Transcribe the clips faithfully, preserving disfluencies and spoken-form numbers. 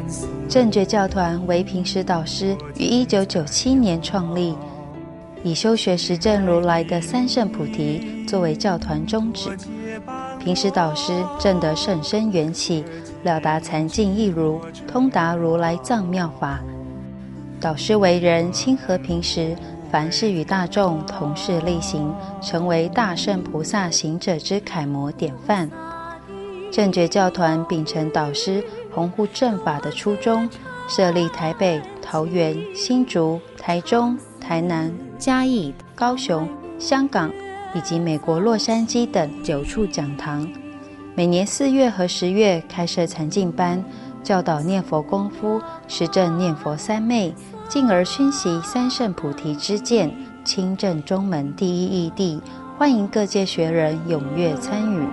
正觉教团为平时导师于一九九七年创立，以修学实证如来的三圣菩提作为教团宗旨。平时导师证得甚深缘起，了达禅境义如，通达如来藏妙法。导师为人亲和平时，凡事与大众同事力行，成为大圣菩萨行者之楷模典范。正觉教团秉承导师弘护正法的初衷，设立台北、桃园、新竹、台中、台南、嘉义、高雄、香港以及美国洛杉矶等九处讲堂，每年四月和十月开设禅净班，教导念佛功夫，实证念佛三昧，进而熏习三圣菩提之见，亲证中门第一义谛，欢迎各界学人踊跃参与。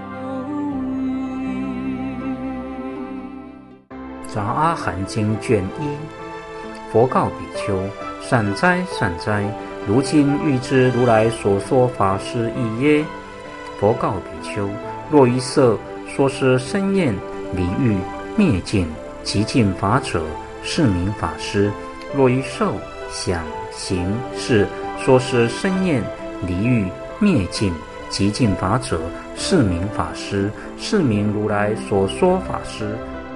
杂阿含经卷一，佛告比丘：善哉善哉，如今欲知如来所说法是义耶？佛告比丘：若于色说是生厌离欲灭尽极尽法者，是名法师；若于受想行识说是生厌离欲灭尽极尽法者，是名法师，是名如来所说法师。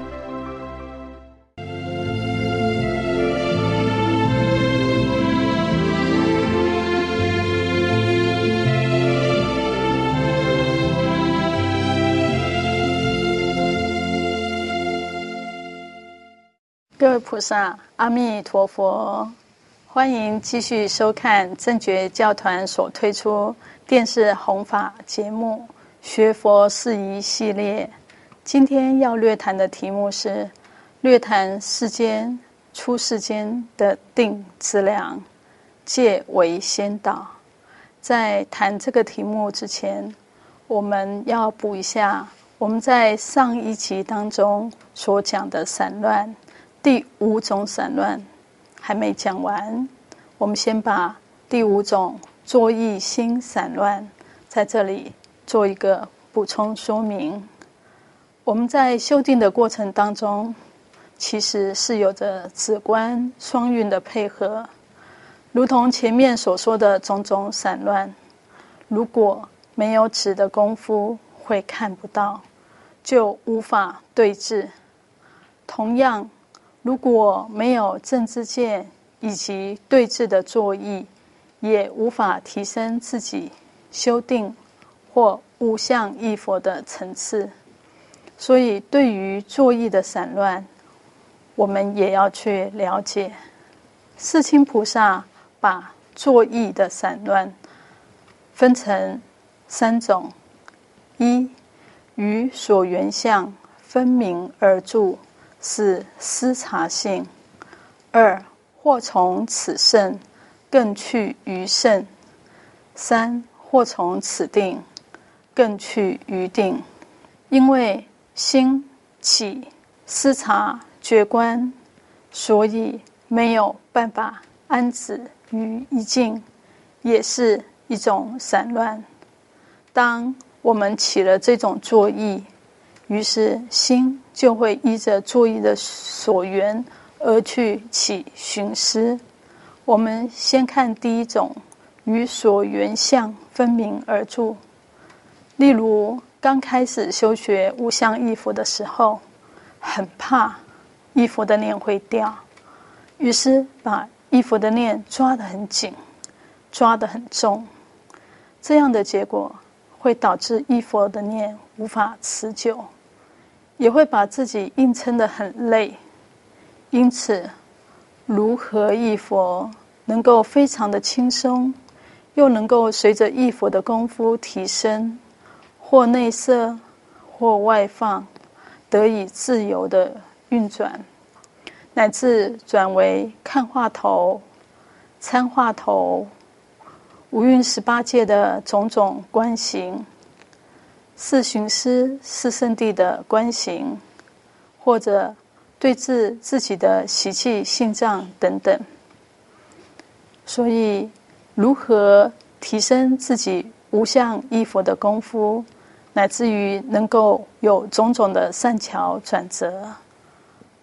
各位菩萨，阿弥陀佛！欢迎继续收看正觉教团所推出电视弘法节目《学佛事宜》系列。今天要略谈的题目是略谈世间出世间的定资粮，戒为先导。在谈这个题目之前，我们要补一下我们在上一集当中所讲的散乱。第五种散乱还没讲完，我们先把第五种作意心散乱在这里做一个补充说明。我们在修订的过程当中，其实是有着止观双运的配合，如同前面所说的种种散乱，如果没有止的功夫会看不到，就无法对治。同样如果没有正知见以及对治的作意，也无法提升自己修定或无相忆佛的层次。所以对于作意的散乱，我们也要去了解。世亲菩萨把作意的散乱分成三种：一、于所缘相分明而住，是思察性；二、或从此圣更去于圣；三、或从此定更去于定。因为心起思察觉观，所以没有办法安止于一境，也是一种散乱。当我们起了这种作意，于是心就会依着作意的所缘而去起寻思。我们先看第一种，与所缘相分明而住。例如刚开始修学无相忆佛的时候，很怕忆佛的念会掉，于是把忆佛的念抓得很紧，抓得很重。这样的结果会导致忆佛的念无法持久，也会把自己硬撑得很累。因此如何忆佛能够非常的轻松，又能够随着忆佛的功夫提升，或内摄或外放，得以自由的运转，乃至转为看话头、参话头、五蕴十八界的种种观行，四寻思四圣谛的观行，或者对治自己的习气性障等等。所以如何提升自己无相忆佛的功夫，乃至于能够有种种的善巧转折，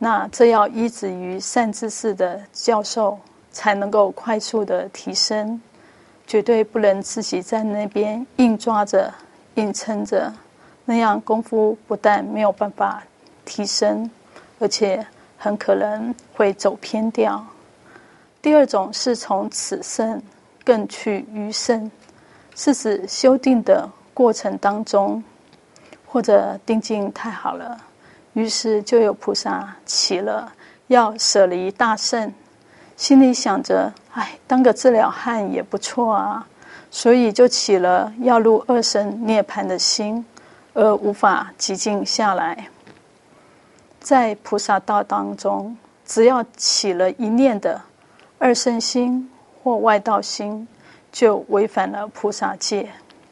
那这要依止于善知识的教授，才能够快速的提升，绝对不能自己在那边硬抓着、硬撑着，那样功夫不但没有办法提升，而且很可能会走偏掉。第二种是从此胜更去余胜，是指修订的过程当中，或者定境太好了，于是就有菩萨起了要舍离大乘，心里想着哎，当个治疗汉也不错啊，所以就起了要入二乘涅槃的心，而无法寂静下来。在菩萨道当中，只要起了一念的二乘心或外道心，就违反了菩萨戒。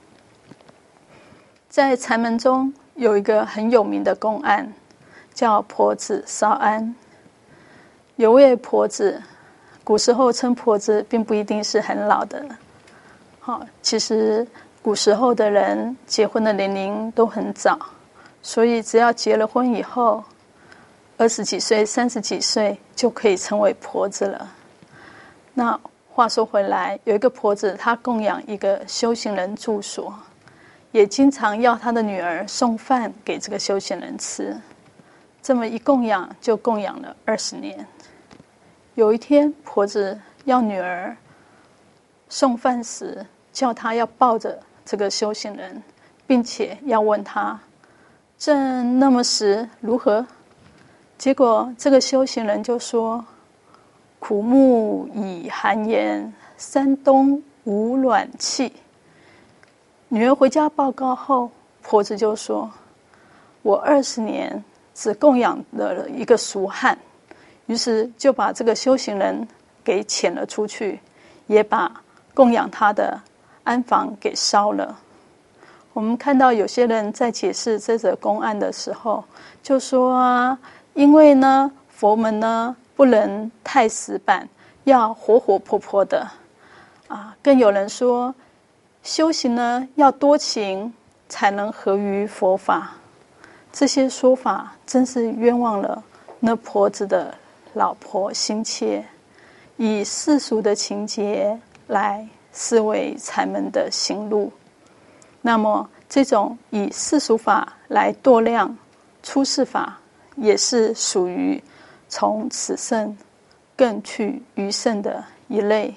在禅门中有一个很有名的公案，叫婆子烧庵。有位婆子，古时候称婆子并不一定是很老的，好，其实古时候的人结婚的年龄都很早，所以只要结了婚以后，二十几岁、三十几岁就可以称为婆子了。那话说回来，有一个婆子，她供养一个修行人住所，也经常要她的女儿送饭给这个修行人吃。这么一供养就供养了二十年。有一天，婆子要女儿送饭时，叫她要抱着这个修行人，并且要问他正那么时如何。结果这个修行人就说：苦木已寒炎，山东无暖气。女儿回家报告后，婆子就说：我二十年只供养了一个俗汉，于是就把这个修行人给遣了出去，也把供养他的庵房给烧了。我们看到有些人在解释这则公案的时候，就说啊，因为呢佛门呢不能太死板，要活活泼泼的啊。更有人说，修行呢要多情，才能合于佛法。这些说法真是冤枉了那婆子的老婆心切，以世俗的情节来视为禅门的行路。那么这种以世俗法来度量出世法，也是属于从此胜更去余胜的一类。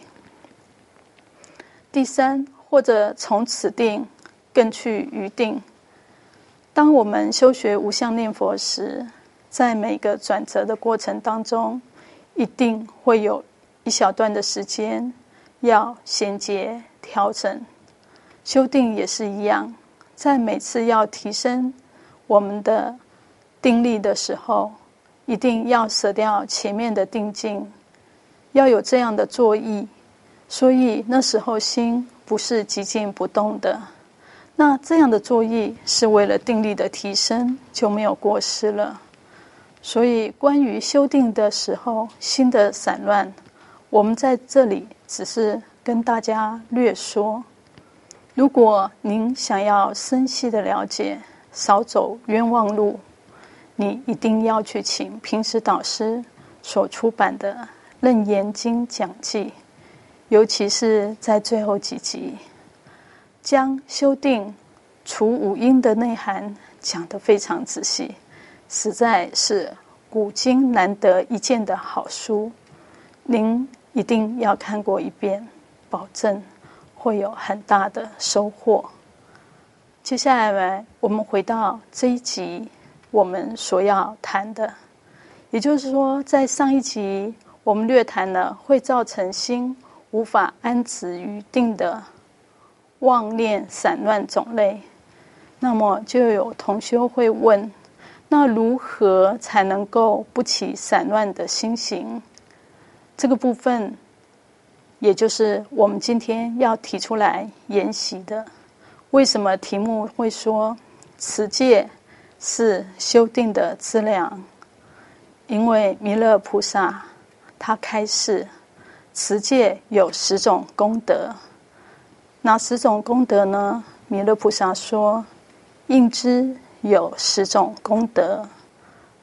第三，或者从此定更去余定。当我们修学无相念佛时，在每个转折的过程当中，一定会有一小段的时间要衔接调整。修定也是一样，在每次要提升我们的定力的时候，一定要舍掉前面的定境，要有这样的作意，所以那时候心不是寂静不动的。那这样的作意是为了定力的提升，就没有过失了。所以关于修定的时候心的散乱，我们在这里只是跟大家略说。如果您想要深细的了解，少走冤枉路，你一定要去请平时导师所出版的《楞严经讲记》，尤其是在最后几集，将修定除五阴的内涵讲得非常仔细，实在是古今难得一见的好书。您一定要看过一遍，保证会有很大的收获。接下来我们回到这一集我们所要谈的，也就是说，在上一集我们略谈了会造成心无法安止于定的妄念散乱种类。那么就有同修会问，那如何才能够不起散乱的心行？这个部分也就是我们今天要提出来研习的。为什么题目会说持戒是修定的资粮？因为弥勒菩萨他开示持戒有十种功德。哪十种功德呢？弥勒菩萨说，应知有十种功德，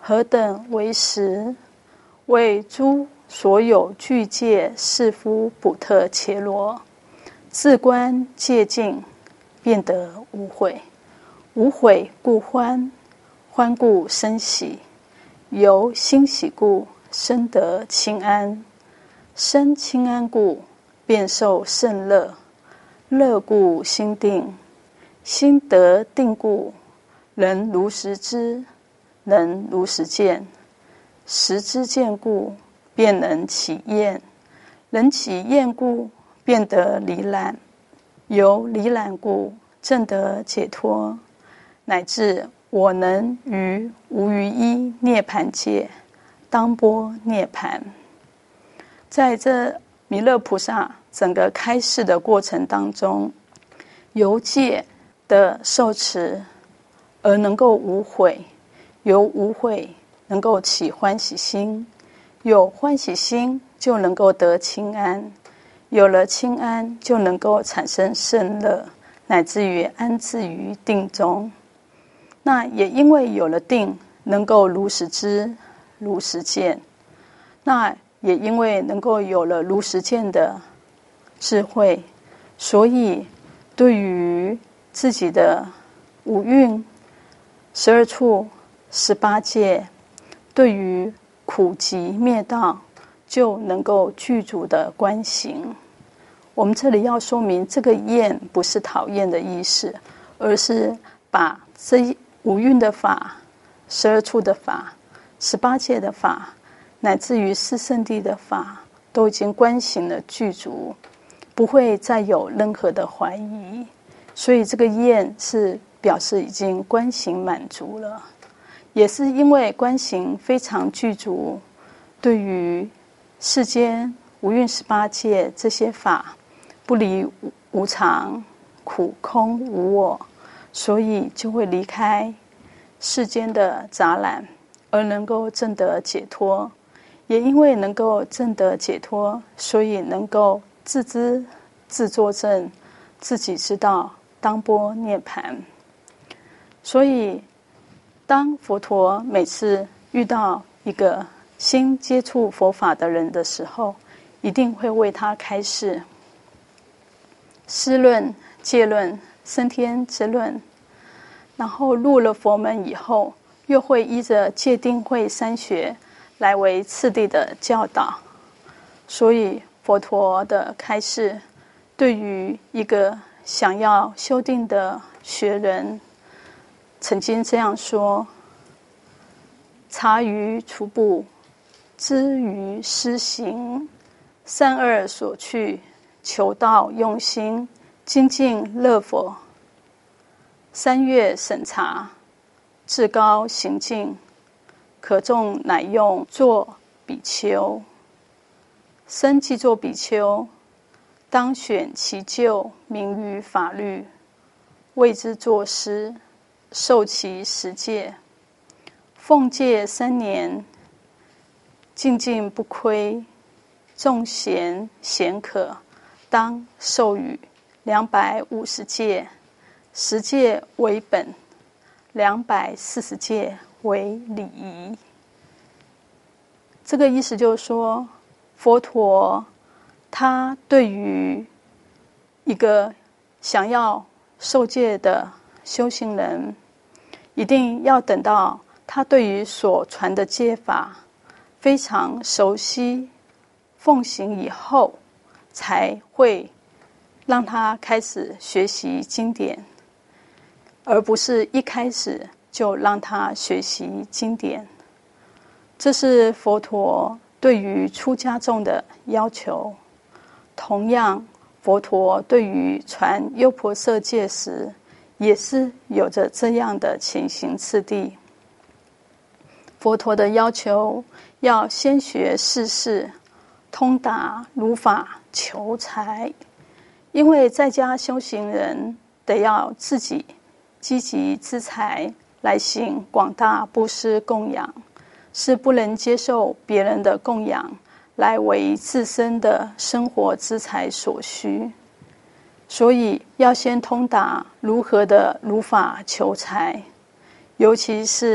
何等为实？为诸所有具戒士夫补特伽罗，自观戒净，便得无悔。无悔故欢，欢故生喜，由欣喜故生得清安，生清安故便受胜乐，乐故心定，心得定故能如实知，能如实见，实知见故便能起厌，能起厌故便得离染，由离染故正得解脱，乃至我能于无余一涅盘界当波涅盘。在这弥勒菩萨整个开示的过程当中，由戒的受持而能够无悔，由无悔能够起欢喜心，有欢喜心就能够得清安，有了清安就能够产生胜乐，乃至于安置于定中。那也因为有了定，能够如实知，如实见，那也因为能够有了如实见的智慧，所以对于自己的五蕴、十二处、十八界，对于苦集灭道，就能够具足的观行。我们这里要说明，这个厌不是讨厌的意思，而是把这五蕴的法、十二处的法、十八界的法，乃至于四圣谛的法，都已经观行了具足，不会再有任何的怀疑。所以这个厌是表示已经观行满足了，也是因为观行非常具足，对于世间五蕴十八界这些法不离无常、苦、空、无我，所以就会离开世间的杂染，而能够证得解脱。也因为能够证得解脱，所以能够自知自作证，自己知道当波涅盘。所以当佛陀每次遇到一个新接触佛法的人的时候，一定会为他开示思论、戒论、升天之论，然后入了佛门以后，又会依着戒定慧三学来为次第的教导。所以佛陀的开示对于一个想要修定的学人曾经这样说：察于除怖，知于施行，善恶所去，求道用心，精进乐佛。三月审查，至高行径，可众乃用作比丘。身既作比丘，当选其咎名于法律，谓之作师，受其十戒，奉戒三年，精进不亏，众贤贤可，当授予两百五十戒，十戒为本，两百四十戒为礼仪。这个意思就是说，佛陀他对于一个想要受戒的修行人，一定要等到他对于所传的戒法非常熟悉奉行以后，才会让他开始学习经典，而不是一开始就让他学习经典。这是佛陀对于出家众的要求。同样，佛陀对于传优婆塞戒时，也是有着这样的前行次第。佛陀的要求要先学世事，通达如法求财，因为在家修行人得要自己积极资财来行广大布施供养，是不能接受别人的供养来为自身的生活资财所需，所以要先通达如何的如法求财，尤其是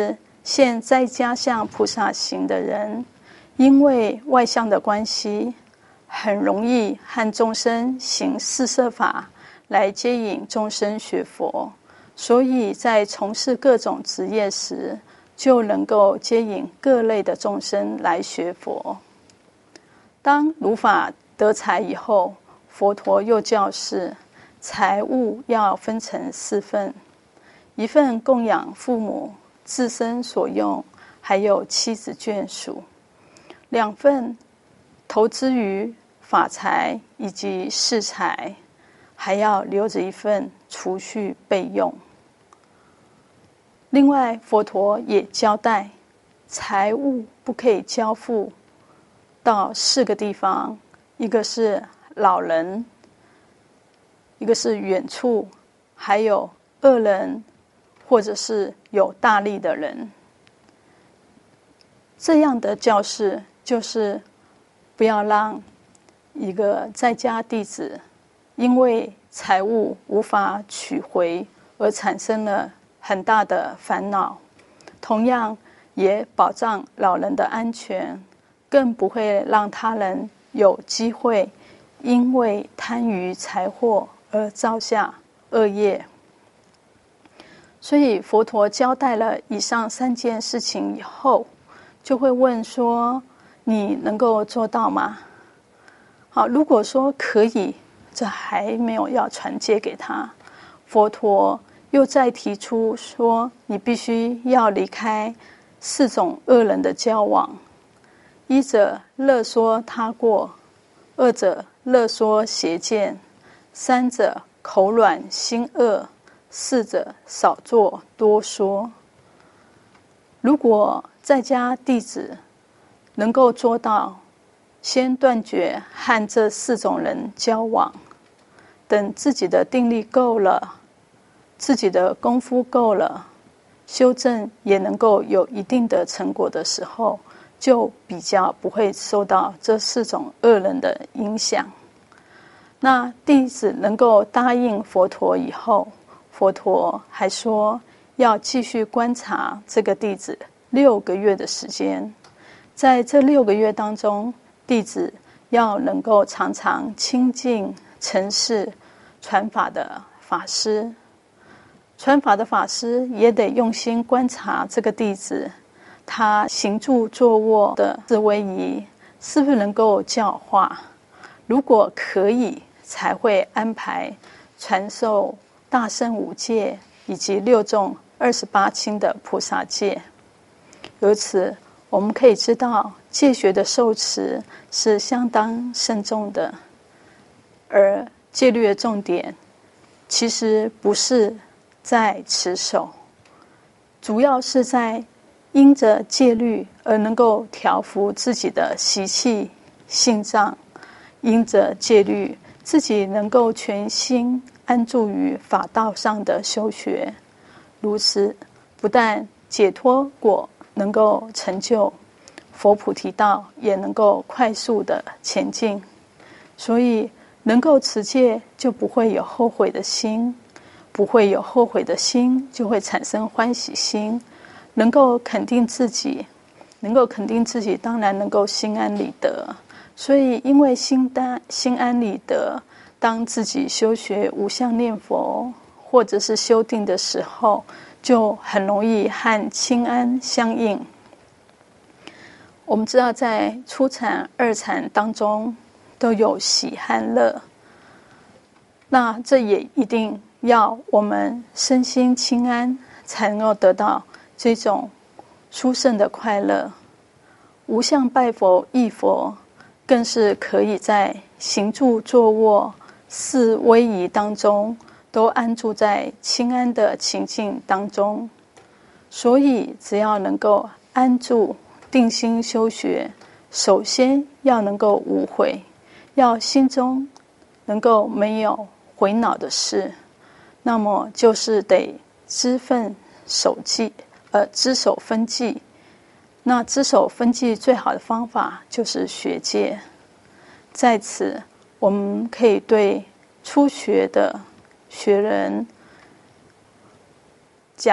现在家相菩萨行的人，因为外相的关系，很容易和众生行四摄法来接引众生学佛，所以在从事各种职业时，就能够接引各类的众生来学佛。当如法得财以后，佛陀又教示财物要分成四份，一份供养父母自身所用，还有妻子眷属；两份投资于法财以及世财，还要留着一份储蓄备用。另外，佛陀也交代，财物不可以交付到四个地方，一个是老人，一个是远处，还有恶人，或者是有大力的人。这样的教示就是不要让一个在家弟子因为财物无法取回而产生了很大的烦恼，同样也保障老人的安全，更不会让他人有机会因为贪于财货而造下恶业。所以佛陀交代了以上三件事情以后，就会问说，你能够做到吗？好，如果说可以，这还没有要传戒给他，佛陀又再提出说，你必须要离开四种恶人的交往：一者乐说他过，二者乐说邪见，三者口软心恶，四者少做多说。如果在家弟子能够做到先断绝和这四种人交往，等自己的定力够了，自己的功夫够了，修正也能够有一定的成果的时候，就比较不会受到这四种恶人的影响。那弟子能够答应佛陀以后，佛陀还说要继续观察这个弟子六个月的时间。在这六个月当中，弟子要能够常常亲近承事传法的法师，传法的法师也得用心观察这个弟子，他行住坐卧的自威仪是不是能够教化，如果可以，才会安排传授大乘五戒以及六众二十八轻的菩萨戒。由此我们可以知道，戒学的受持是相当慎重的，而戒律的重点其实不是在持守，主要是在因着戒律而能够调伏自己的习气性障，因着戒律自己能够全心安住于法道上的修学，如此不但解脱果能够成就，佛菩提道也能够快速的前进。所以能够持戒就不会有后悔的心，不会有后悔的心就会产生欢喜心，能够肯定自己，能够肯定自己当然能够心安理得。所以因为心安心安理得，当自己修学无相念佛或者是修定的时候，就很容易和清安相应。我们知道在初禅二禅当中都有喜和乐，那这也一定要我们身心清安，才能够得到这种殊胜的快乐。无相拜佛忆佛，更是可以在行住坐卧四威仪当中都安住在清安的情境当中。所以只要能够安住定心修学，首先要能够无悔，要心中能够没有回恼的事，那么就是得知分守纪，呃，知守分际。那知守分际最好的方法就是学戒。在此，我们可以对初学的学人讲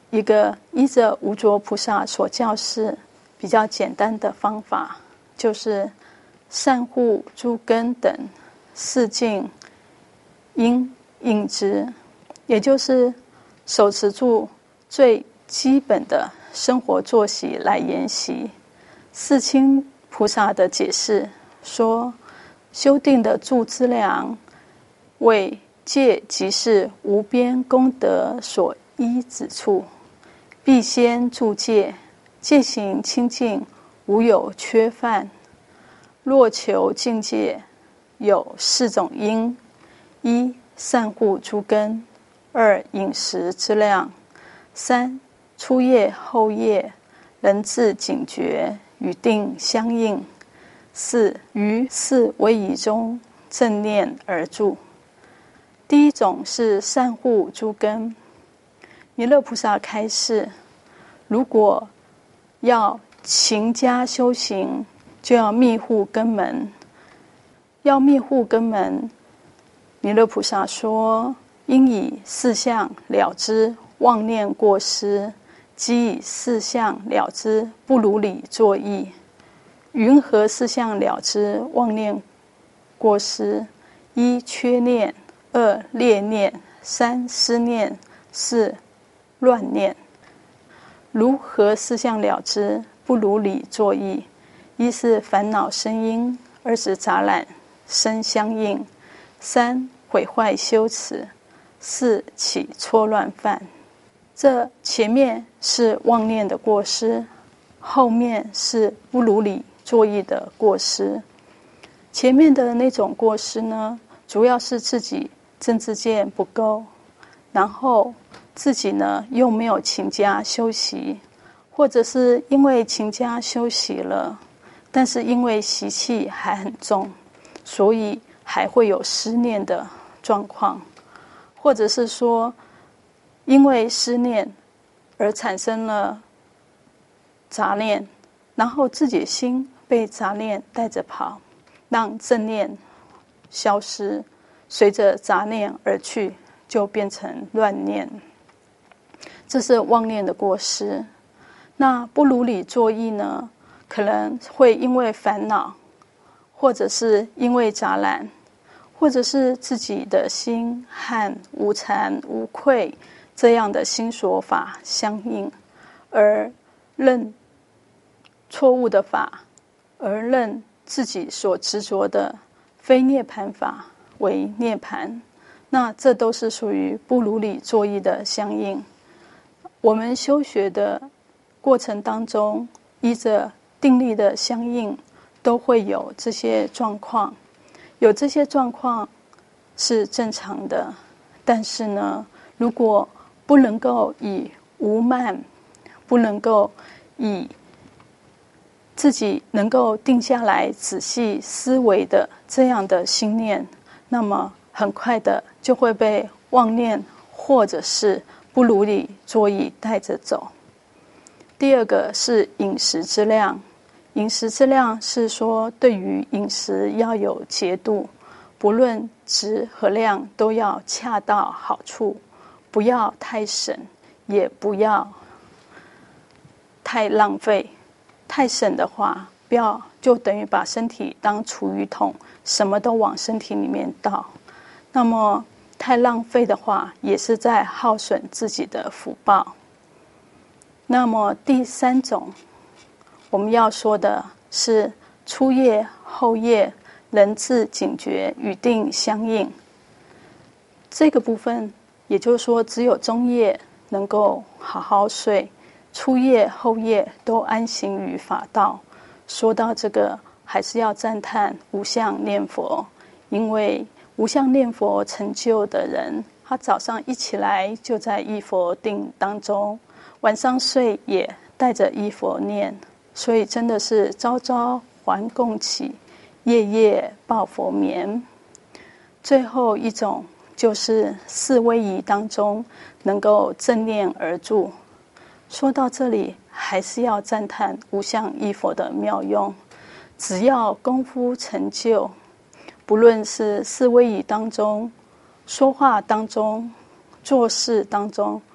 一个依着无着菩萨所教示比较简单的方法，就是善护诸根等四境应应之，也就是手持住最基本的生活作息来研习。四亲菩萨的解释说，修定的住资粮为戒即是无边功德所依止处，必先住戒，戒行清净，无有缺犯。若求境界，有四种因：一、善护诸根；二、饮食之量；三、初夜后夜能自警觉，与定相应；四、于四威仪中正念而住。第一种是善护诸根。弥勒菩萨开示，如果要勤加修行，就要密护根门。要密护根门，弥勒菩萨说，应以四相了知妄念过失，即以四相了知不如理作意。云何四相了知妄念过失？一、缺念；二、劣念；三、思念；四、乱念。如何四相了知不如理作意？一是烦恼生因，二是杂染生相应，三毁坏修持，四起错乱犯。这前面是妄念的过失，后面是不如理作意的过失。前面的那种过失呢，主要是自己正知见不够，然后自己呢又没有勤加修习，或者是因为勤加修习了，但是因为习气还很重，所以还会有思念的状况，或者是说因为思念而产生了杂念，然后自己心被杂念带着跑，让正念消失，随着杂念而去，就变成乱念。这是妄念的过失。那不如理作意呢，可能会因为烦恼，或者是因为杂染，或者是自己的心和无惭无愧这样的心所法相应，而认错误的法，而认自己所执着的非涅槃法为涅槃，那这都是属于不如理作意的相应。我们修学的过程当中，依着定力的相应，都会有这些状况。有这些状况是正常的，但是呢，如果不能够以无慢，不能够以自己能够定下来仔细思维的这样的心念，那么很快的就会被妄念或者是不如理作意带着走。第二个是饮食之量。饮食之量是说，对于饮食要有节度，不论质和量都要恰到好处，不要太省，也不要太浪费。太省的话，不要就等于把身体当厨余桶，什么都往身体里面倒。那么太浪费的话，也是在耗损自己的福报。那么第三种我们要说的是初夜后夜能自警觉与定相应。这个部分也就是说，只有中夜能够好好睡，初夜后夜都安行于法道。说到这个，还是要赞叹无相念佛，因为无相念佛成就的人，他早上一起来就在忆佛定当中，晚上睡也带着忆佛念，所以真的是朝朝还供起，夜夜抱佛眠。最后一种就是四威仪当中能够正念而住。说到这里，还是要赞叹无相忆佛的妙用。只要功夫成就，不论是四威仪当中、说话当中、做事当中，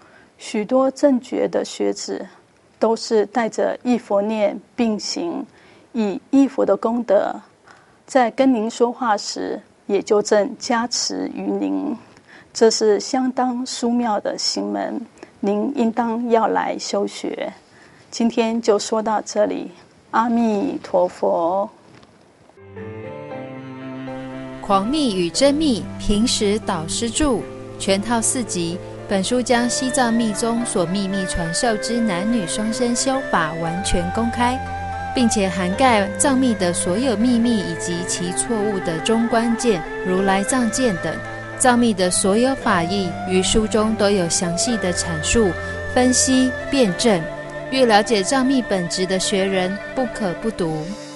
许多正觉的学子都是带着忆佛念并行，以忆佛的功德，在跟您说话时也就正加持于您，这是相当殊妙的行门，您应当要来修学。今天就说到这里，阿弥陀佛。 狂密与真密平时导师著，全套四集。本书将西藏密宗所秘密传授之男女双生修法完全公开，并且涵盖藏密的所有秘密以及其错误的中观见、如来藏见等。藏密的所有法义于书中都有详细的阐述、分析、辩证。欲了解藏密本质的学人，不可不读。